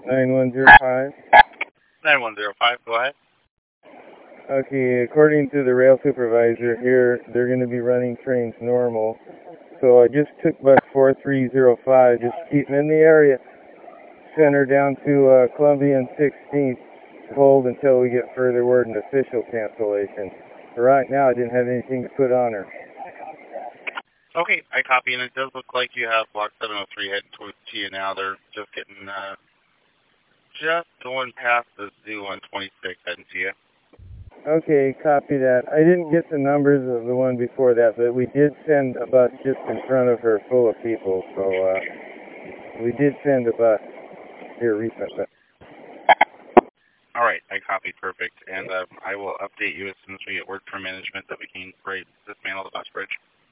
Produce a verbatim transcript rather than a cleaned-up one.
nine one zero five. nine one zero five, go ahead. Okay, according to the rail supervisor here, they're going to be running trains normal. So I just took bus four three zero five, just keep them in the area. Send her down to uh, Columbia and sixteenth. Hold until we get further word and official cancellation. For right now, I didn't have anything to put on her. Okay, I copy, and it does look like you have block seven oh three heading towards to you now. They're just getting, uh, just going past the zoo on twenty-six heading to you. Okay, copy that. I didn't get the numbers of the one before that, but we did send a bus just in front of her full of people, so uh, we did send a bus here recently. All right, I copy, perfect, and uh, I will update you as soon as we get word from management that we can dismantle the bus bridge.